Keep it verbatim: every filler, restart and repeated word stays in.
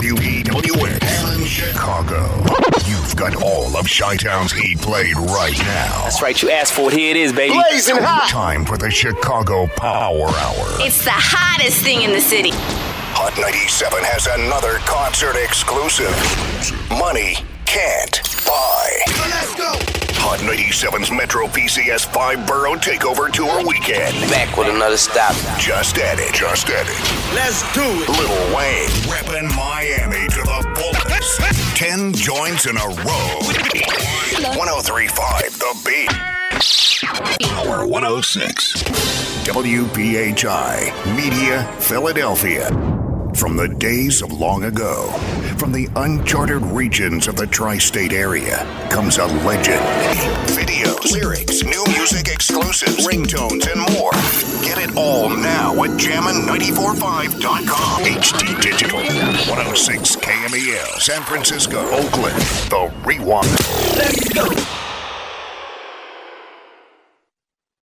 W E W X and Chicago. You've got all of Chi-Town's heat played right now. That's right, you asked for it. Here it is, baby. Blazing hot. Time for the Chicago Power Hour. It's the hottest thing in the city. Hot ninety-seven has another concert exclusive. Money can't buy. Let's go. Hot ninety-seven's Metro P C S five Borough Takeover Tour Weekend. Back with another stop. Just added. Just added. Let's do it. Lil Wayne repping Miami to the fullest. Ten joints in a row. one oh three point five The Beat. Power one oh six. W P H I Media Philadelphia. From the days of long ago, from the uncharted regions of the tri-state area, comes a legend. Videos, lyrics, new music exclusives, ringtones, and more. Get it all now at jammin nine four five dot com. H D Digital, one oh six K M E L, San Francisco, Oakland, The Rewind. Let's go.